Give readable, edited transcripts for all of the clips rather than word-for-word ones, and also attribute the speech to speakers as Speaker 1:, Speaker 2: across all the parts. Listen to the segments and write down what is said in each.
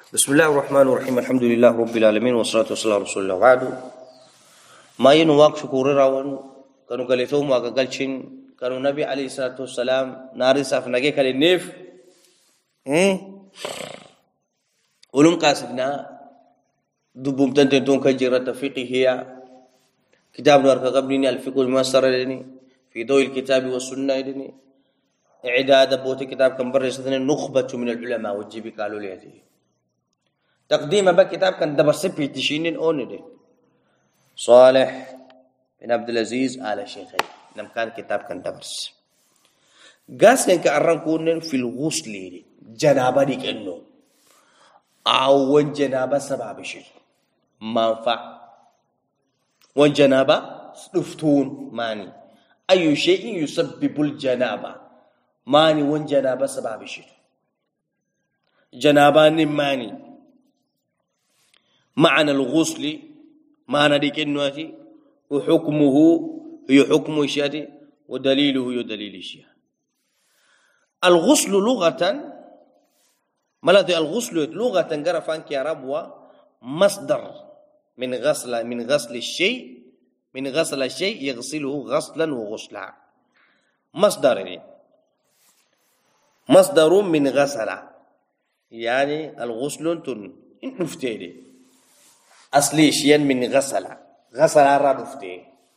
Speaker 1: بسم الله الرحمن الرحيم الحمد لله رب العالمين والصلاة والسلام على رسول الله بعد ما ينواق شكور راون كانوا قالتهم وقالشين كانوا نبي عليه الصلاة والسلام ناري سافناجي كالنيف ولم قاسدنا دبوم تنتون كجرة فقهية كتاب نور كقبلني الفقه الميسر لني في ضوء الكتاب والسنة لني إعداد بوت كتاب كم برسنا نخبة من العلماء وجيب قالوا لي هذه تقديم بكتاب كان دبر سبي تشينين أونده صالح بن عبد العزيز آل شيخي نم كان كتاب كان دبرس قاس كان كأرن كونن في الغسل جنابة ديك إنه أو جنابة سبب شيء منفع وجنابة سفتون ماني أي شيء يسبب الجنابة ماني وجنابة سبب شيء جنابة ماني معنى الغسل معنى ديك إنه وحكمه هي حكم الشيء ودليله هي دليل الشيء الغسل لغة ملاذ الغسل لغة جرفان كربوة مصدر من غسل الشيء من غسل الشيء يغسله غسلا وغسلا مصدر من غسل يعني الغسل نفتيدي أصلي شيئا من غسل رادفته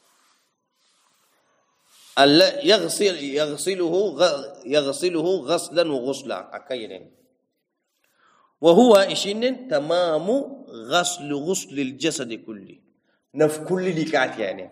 Speaker 1: يغسله غسلا وغسلا أكيد وهو إشين تمام غسل الجسد كله نف كل لكات يعني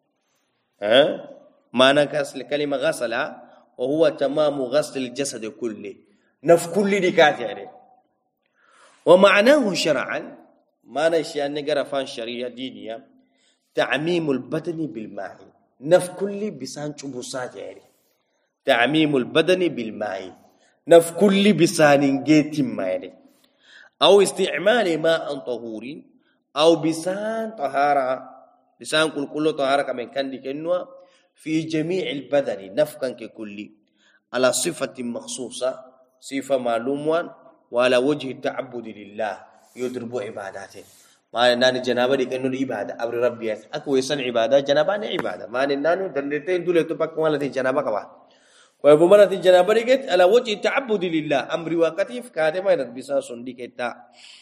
Speaker 1: معنى كلمة غسل وهو تمام غسل الجسد كله نف كل لكات يعني ومعناه شرعا معنى شيء نقرأ فان شريعة دينية تعميم البدن بالماء نف كل بسان شبوسات يعني تعميم البدن بالماء نف كل بسان جيت يعني أو استعمال ماء طهور أو بسان طهارة بسان كل طهارة كمان كان دي كنوا في جميع البدن نفكا ككل على صفة مخصوصة صفة معلومة وعلى وجه التعبد لله يدربوا عباداته ما ناني جنابه دي كانوا عباده امر ربي اكو يسن عباده جنابه ني عباده ما نانو دلتين دولتو بك ولا دي جنابه كبا ويبمنا دي جنابه دي على وجه التعبد لله امر وقتيف كاتما بيسا سندي كتا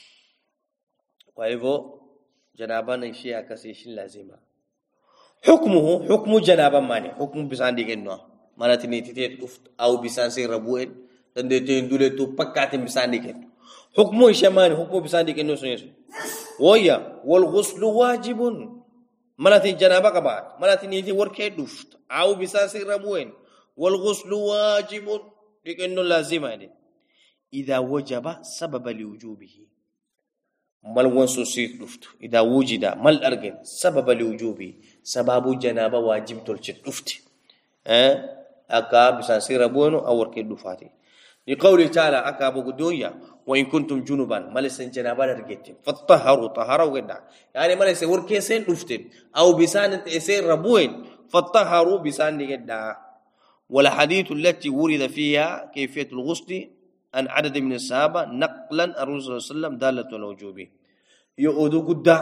Speaker 1: ويبو جنابه نشي اكسيشن لازمه حكم جنابه ماني حكم بيسان دي كنو مالتني تيت او بيسان سي ربوين دلتين دولتو بكاتم بيسان دي كنو حكمه شمان حكمه بساندك إنه سنيسو ويا والغسل واجب ملاتي جنابة كبار ملاتي نيتي وركي دفت أو بساسي ربوين والغسل واجب لك إنه لازم يعني إذا وجب سبب لوجوبه مال وانسوسيت دفت إذا وجد مال أرجن سبب لوجوبه سبب جنابة واجب تلشت دفت أكا بساسي ربوين أو وركي دفاتي لقوله تعالى أكابو قدوية وإن كنتم جنوبا ملسن جنابا رجيتم فطهروا طهروا قدنا يعني ملسن وركيسين نفتن أو بسان إسين ربوين فطهروا بسان قدنا والحديث التي ورد فيها كيفية الغسل عن عدد من الصحابة نقلا الرسول صلى الله عليه وسلم دالة على وجوبه يؤدو قدع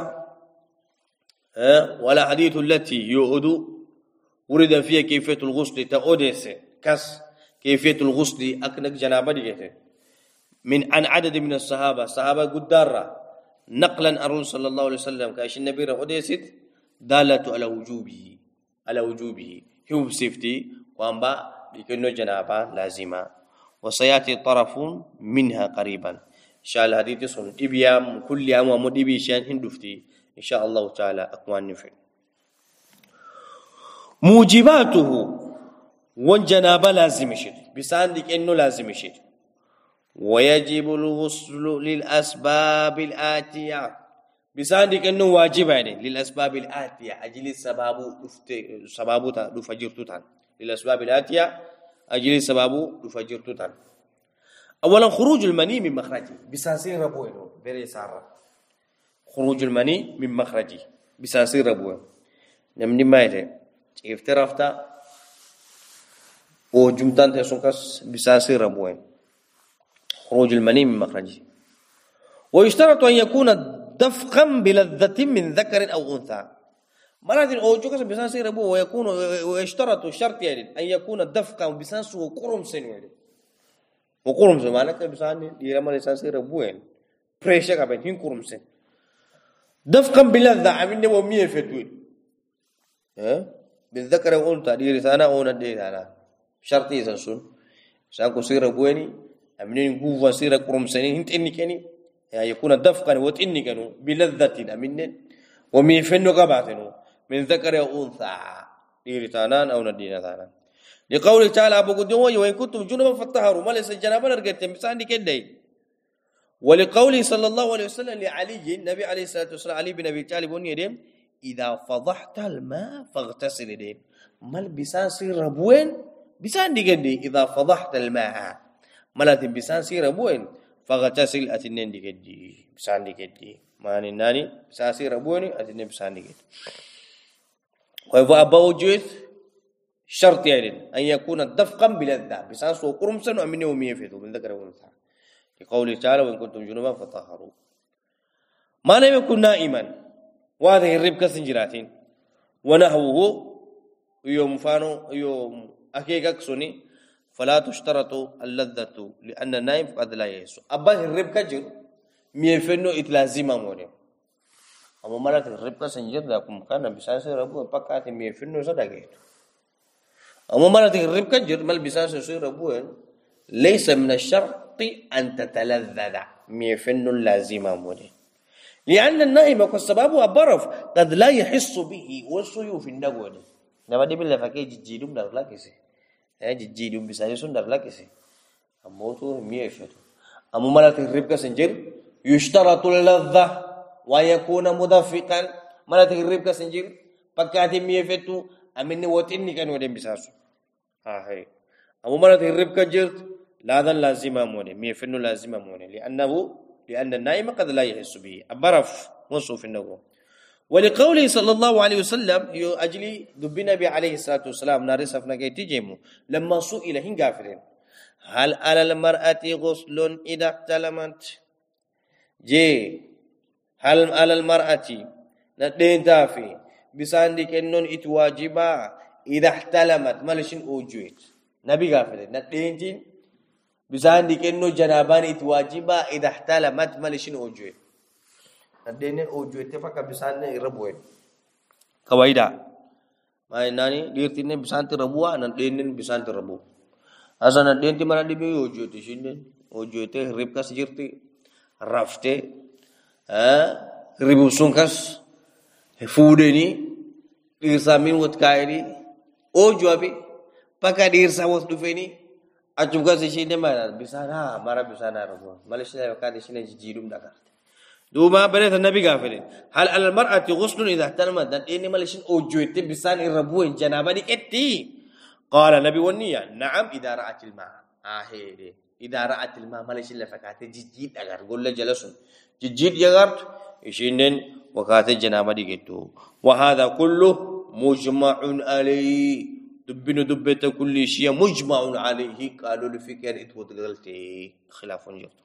Speaker 1: ولا حديث التي يؤدو ورد فيها كيفية الغسل تأوديس كس كيفية الغسل أكنك جنابة ديته من عن عدد من الصحابة قدارة نقلا الرسول صلى الله عليه وسلم كاش النبي رحديست دالة على وجوبه هو بسيفتي وانبا لكنه جنابة لازمة وسيأتي طرف منها قريبا إن شاء الله هذه تصل إبيام كل يوم ومدبي شان هندفتي إن شاء الله تعالى أكوان نفع موجباته والجنابة لازم يشد بساندك إنه لازم يشد ويجب الغسل للأسباب الآتية بساندك إنه واجب يعني للأسباب الآتية أجل سباب دفجرتان للأسباب الآتية أجل سباب دفجرتان أولا خروج المني من مخرجه بساسين ربوه بري سارة خروج المني من مخرجه بساسين ربوه نمني ما يده افترافتا وجمتان تسونكس بساسي ربوين خروج المني من مخرجه ويشترط أن يكون دفقا بلذة من ذكر أو أنثى مرات أوجو كسب بسان سير أبوه ويكون ويشترط شرط يعني أن يكون دفقا بسان سو قرم سن يعني وقرم سن مالك بسان يرمى لسان سير أبوه يعني بريشة كابين هين قرم سن دفقا بلذة عمين ومية فتوين بالذكر أو أنثى دي رسالة أو ندي أنا شرطي سنسون سانكو سير أبوه يعني أمين قوة سير قرم سن هنت إني كني يعني يكون دفقا وتإني كانوا بلذة أمين ومية فنو قبعتنو من ذكر أو أنثى لرتانان أو ندينا ثانا لقول تعالى أبو قدوم وإن كنتم جنبا فطهروا ما ليس جنابا رجعتم بسان كدي ولقوله صلى الله عليه وسلم لعلي النبي عليه الصلاة والسلام علي بن أبي طالب ونيدم إذا فضحت الماء فاغتسل دين مال بسان سير ربوين بسان كدي إذا فضحت الماء مالت بسان سير ربوين فاغتسل أتنين كدي بسان كدي ما نناني بسان سير ربوين أتنين بسان كدي وأبا وجود شرط يعني أن يكون دفقا بلذة بساس وقرمسا ومن يومية فيتو من ذكر والأنثى لقوله تعالى وإن كنتم جنبا فطهروا ما لم يكن نائما وهذه الربكة سنجراتين ونحوه يوم فانو يوم أكيكك سني فلا تشترط اللذة لأن النائم قد لا يسو أبا الربكة جر ميفنو إتلازيما موري أما مرات الربكة سنجر لكم كان بساس ربو بكات ميفنو صدقيت أما مرات الربكة جر مال بساس ربو ليس من الشرط أن تتلذذ ميفنو لازم موري لأن النائم والسباب أبرف قد لا يحس به والسيو في النقود نما دي بالله فكي جيدوم دار لاكسي جيدوم بساس دار لاكسي أما تو ميفنو أما مرات الربكة سنجر يشترط اللذة ويكون مدفقا ما تغرب كسنجر بكاتي ميفتو امني وتني كان ودين بساسو هاي ابو ما تغرب كجرت لا ذا لازم موني ميفنو لازم موني لان النائم قد لا يحس به ابرف وصف النغو ولقوله صلى الله عليه وسلم اجلي دب النبي عليه الصلاه والسلام نارسفنا كيتجمو لما سئل هن غافرين هل على المرأة غسل اذا احتلمت جي هل على المرأة ندين تافي بسان دي كنون اتواجبا إذا احتلمت مالشين أوجويت نبي غافل ندين تين بسان دي كنون جنابان اتواجبا إذا احتلمت مالشين أوجويت ندين أوجويت تفاك بسان ربوين كوايدا ما يناني ديرتين بسان تربوا ندين بسان تربو أصلا ندين تمرا دي بي أوجويت شيندين أوجويت ربكا سجرتي رفته ribu sungkas fuudeni dirsa min wot kaayri o jobi paka dirsa wot dufeni ajuga sishine mara bisana mara bisana rabo malaysia ka dishine jidum dakar duma bere nabi gafere hal al mar'ati ghusl idha ihtalama dan ini malaysia o joite bisani rabo janaba di etti qala nabi waniya na'am idha ra'at al ma ahede idha ra'at al ma malaysia fakate jidid agar golla jalasun جديد يغرت يشينن وكات الجنابه ديغتو وهذا كله مجمع عليه دبته كل شيء مجمع عليه قالوا الفكر اتوتغلتي خلاف جرت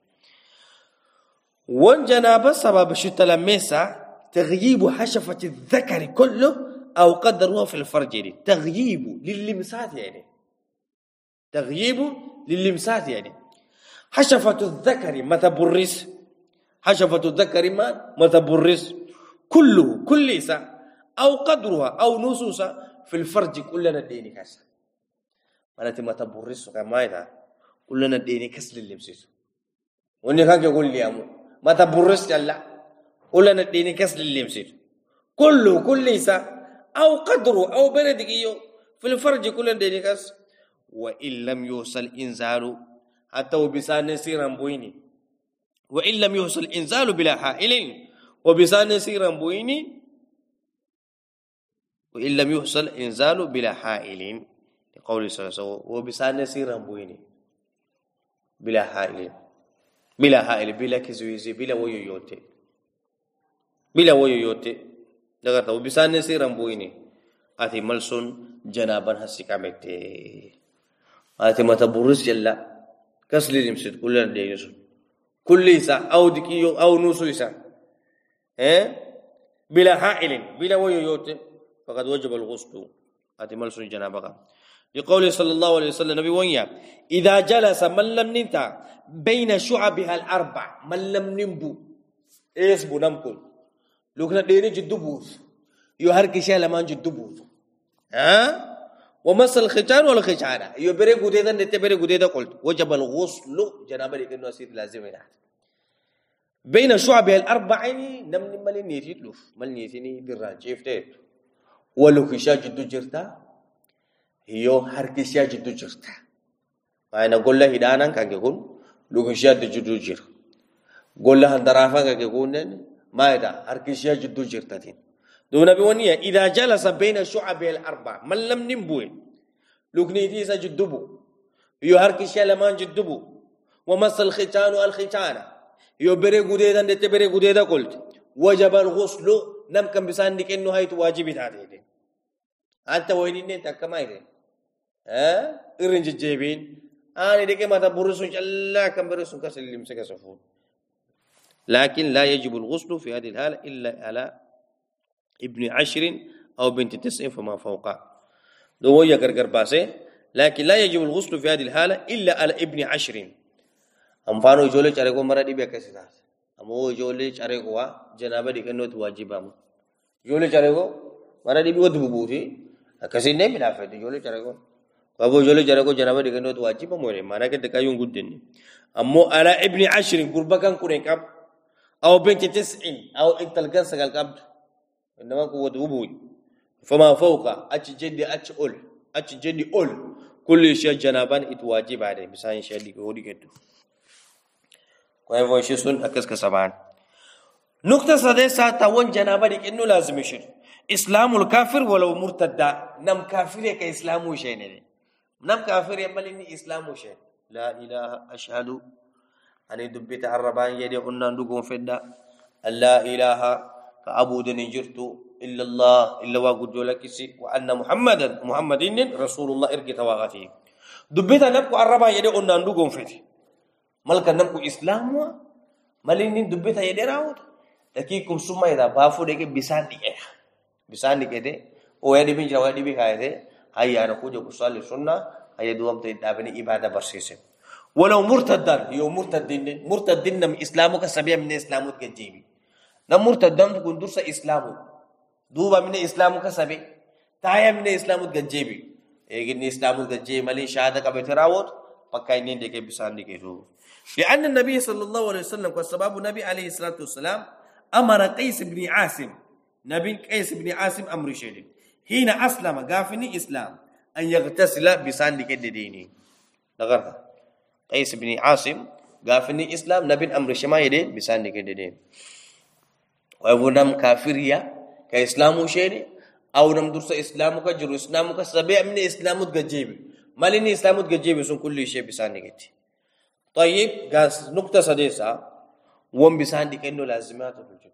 Speaker 1: والجنابه سبب شتلمسا تغييب حشفه الذكر كله او قدره في الفرج تغييب للمسات يعني تغييب للمسات يعني حشفه الذكر متى برس حشفة الذكر ما متبرز كله كل إساء أو قدرها أو نصوصا في الفرج كلنا ديني كسر مالتي متبرز كما إذا كلنا ديني كسر اللبسيس وني كان يقول لي أمو متبرز جل كلنا ديني كسر اللبسيس كله كل إساء أو قدره أو بلدكيو في الفرج كلنا ديني كسر وإن لم يوصل إنزال حتى وبسان نسيرا بويني وإن لم يحصل إنزال بلا حائل وبسان سيرا بويني وإن لم يحصل إنزال بلا حائل لقول صلى الله عليه وسلم وبسان سيرا بويني بلا حائل بلا كزويزي بلا ويويوتي لقد وبسان سيرا بويني أتي ملسون جنابا هسيكامتي أتي متبرز جلا كسل المسجد كلنا دينيسون كل إساء أو دكيو أو نوسو إساء بلا حائل بلا ويوت فقد وجب الغسل أتمل سن جنابك لقول صلى الله عليه وسلم نبي ويا إذا جلس من لم ننتع بين شعبها الأربع من لم ننبو إيش بنمكل لوكنا ديني جدبوث يهرك شيء لما جدبوث ومثل الختان ولا ختانة يبرئ جديدا نتبرئ جديدا قلت وجب الغسل جنابه لكنه أسيد لازم ينعت بين شعبها الأربع نمني مال نيتي لوف مال نيتني بالراجيف تيت ولو كشا جدو جرتا هيو هركشا جدو جرتا ما أنا قول له هدانا كأجيكون لو كشا جدو جر قول له هندرافا كأجيكون ما هذا هركشا جدو جرتا تين دون بيونية إذا جلس بين شعبها الأربع من لم نبوه لو كنيتي سجدبو هيو هركشا لما جدبو ومثل الختان والختانة يبرئ جديدا نتبرئ جديدا قلت وجب الغسل نم كم بسان ديك إنه هاي تواجب هذه أنت وينين أنت كم هاي إرنج الجبين أنا ديك ما تبرسون الله كم برسون كسلم سكسفون لكن لا يجب الغسل في هذه الحالة إلا على ابن 10 أو بنت 9 فما فوق دو يقرقر باسه لكن لا يجب الغسل في هذه الحالة إلا على ابن 10 أمفانو جولة شاركو مرة دي بيكسيتاس أمو جولة شاركو جنابة دي كنوت واجبام جولة شاركو مرة دي بيود ببوتي كسي نيم نافد جولة شاركو وابو جولة شاركو جنابة دي كنوت واجبام موري مرة كدكايون قدني أمو على ابن 10 قربكان كونين كاب أو بنت 90 أو إنتلقان سقال كاب إنما قوة ببوي فما فوق أتش جدي أتش أول كل شيء جنابان اتواجب عليه بسان شيء دي كودي كتو وهو يشون أكس كسبان نقطة سادسة تون جنابه ديك إنه لازم يشير إسلام الكافر ولو مرتد نم كافر كإسلام وشين نم كافر يملني إسلام وشين لا إله أشهد أن دبيت عربان يدي أن ندقون فدا لا إله كعبود نجرت إلا الله إلا وجود لك وأن محمد رسول الله إرجع تواغتي دبيت نبكو عربان يدي أن ندقون فدا ملكا نمكو إسلاموا مالين دبيتا يدراود تكيكم سما إذا بافو ديك بيسان ديك او يدي بين جوا دي بكايده هيا انا كوجو كسال السنه هيا دوام تدابني عباده برسيسه ولو مرتدان يو مرتدين نم اسلامك سبيا من اسلامك جيبي نم مرتدان كون درس اسلام دوبا من اسلامك سبي تايا من اسلامك جيبي ايغني اسلامك جيبي مالي شهاده كبتراود پکايني ديك بيسان ديك لأن النبي صلى الله عليه وسلم والسباب النبي عليه الصلاة والسلام أمر قيس بن عاصم نبي قيس بن عاصم أمر شديد حين أسلم غافني إسلام أن يغتسل بساندك الديني نغرها قيس بن عاصم غافني إسلام نبي أمر شما يدين بساندك الدين ويقولون كافرية كإسلام شديد أو نمدرس إسلامك جرو إسلامك سبيع من إسلامك جيب مالين إسلامك جيب سن كل شيء بساندك طيب قاس نقطة سادسة وم بساندك إنه لازمات في الجد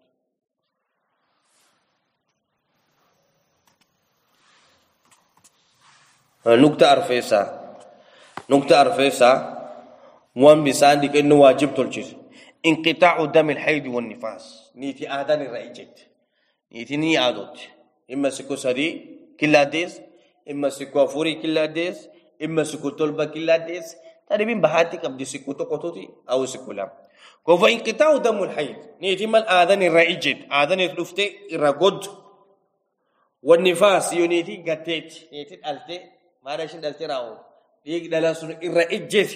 Speaker 1: نقطة أرفيسة وم بساندك إنه واجب تلجد انقطاع دم الحيض والنفاس نيتي آذان الرئيجت نيتي ني عادت إما سكو سري كلا ديس إما سكو فوري كلا ديس إما سكو طلبة كلا ديس تريبين بحاتك أبدي سكوتو قطوتي أو سكولام كوفا انقطاع دم الحيض نيتي مال آذان الرئيجت آذان الرفتي الرقود والنفاس يونيتي قتيت نيتي الألتي ما راشين الألتي راود يك دلاسون الرئيجت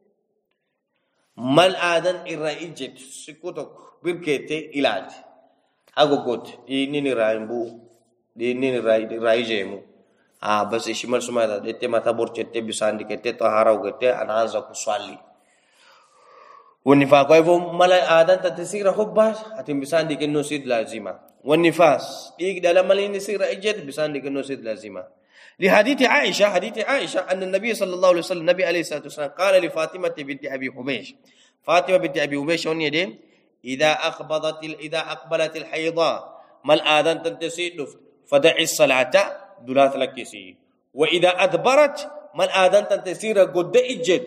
Speaker 1: مال آذان الرئيجت سكوتو بركتي إلاد أقول قد إنني رايمبو إنني رايجيمو بس إشمال سماذا دته ما تبور جته بساندي كته طهارة وجته أنا أنزق سوالي والنفاق كيفهم ملا آدم تتصير خباز هتم بساندي كنو سيد لازمة والنفاس إيك دلما ملين يصير إجد بساندي كنو سيد لازمة لحديث عائشة أن النبي صلى الله عليه وسلم النبي عليه الصلاة والسلام قال لفاطمة بنت أبي حبيش فاطمة بنت أبي حبيش وني دي إذا أقبلت الحيضاء مال آدم تنتسيد فدع الصلاة دولات لكسي وإذا أدبرت مال آدم تنتسير قد إجد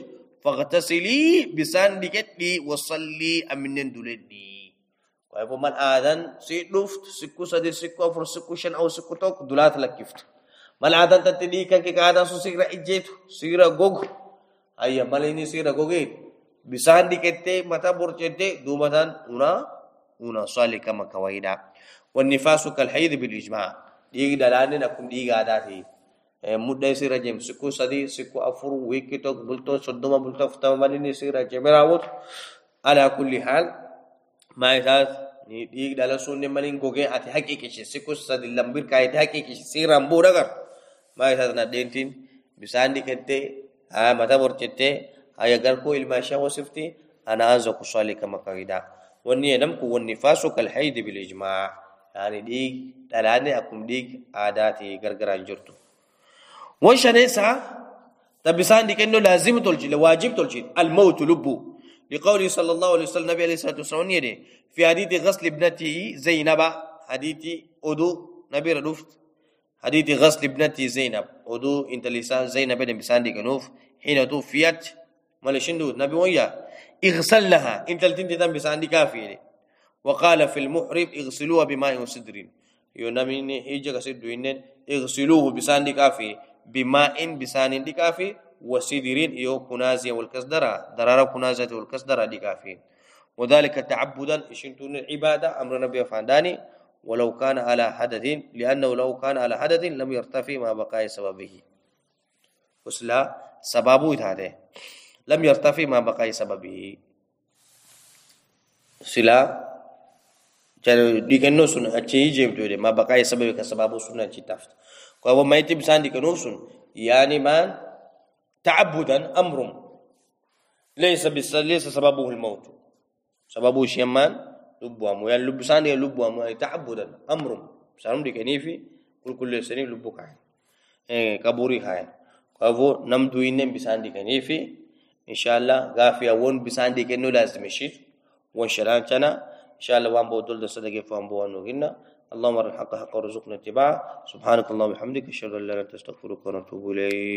Speaker 1: فاغتسلي بسان ديكتي وصلي أمنن دولدي ويبو من آذن سيدلفت سكو سدي سكو أفر سكو شن أو سكو توك دولات لكفت من آذن تتديكا كي قادة سيرا إجيتو سيرا غوغ أي ماليني سيرا غوغيت بسان ديكتي متا برچتي دومتان una صالي كما كويدا والنفاس كالحيض بالإجماع ديك دلاني نكون ديك عاداتي مدة سيرا جيم سكو سدي سكو أفر ويكي توك بلتو صدوما بلتو فتاما ماليني سيرا جميراوت على كل حال ما يتاز ديك دالا سوني مالين غوغي أتي حقيقي سكو سدي لمبير كايت حقيقي سيرا مبودغر ما يتاز ندينتين بسان ديكتي متا برچتي هيا غركو الماشا وصفتي أنا أنزق صالي كما كويدا واني نمكو والنفاس كالحيض بالإجماع يعني ديك دلاني أكم ديك عاداتي غرغران جرتو وشنيسا تبسان ديك إنه لازم تلجي لواجب تلجي الموت لبو لقوله صلى الله عليه وسلم النبي عليه الصلاة والسلام يدي في حديث غسل ابنته زينب حديث أدو نبي ردفت حديث غسل ابنته زينب أدو انت لسان زينب بن بسان ديك نوف حين توفيت مالشندو نبي ويا اغسلها انت التنتي بسان دي كافي وقال في المحرم اغسلوها بماء وسدر يوناميني هيجا كسدو إنن اغسلوه بسان دي كافي بماء بسان دي كافي وسدرين يو كنازيا والكسدرة درارة كنازيا والكسدرة دي كافي وذلك تعبدا إشنتون العبادة أمر نبي فانداني ولو كان على حدث لأنه لو كان على حدث لم يرتفي ما بقاء سببه وسلا سببه هذا لم يرتفي ما بقاء سببه سلا ديكنو سن أشي جيم تودي ما بقاء سببه كسببه سنة جتافت كأبو ما يتي بسان ديكنو سن يعني ما تعبدا أمر ليس سببه الموت سببه شيمان لبوامو يعني لبسان دي لبوامو يعني تعبدا أمر بسانم ديكني في كل سنة لبوك عين كابوري عين كأبو نمدو إنن بسان ديكني في إن شاء الله غافيا وون بسان ديكنو لازم يشيل وان شلان تنا إن شاء الله وان بودل دسدقي فان بوانو هنا اللهم ارنا الحق حقا ورزقنا اتباعه سبحانك اللهم وبحمدك أشهد أن لا إله إلا أنت أستغفرك ونتوب إليك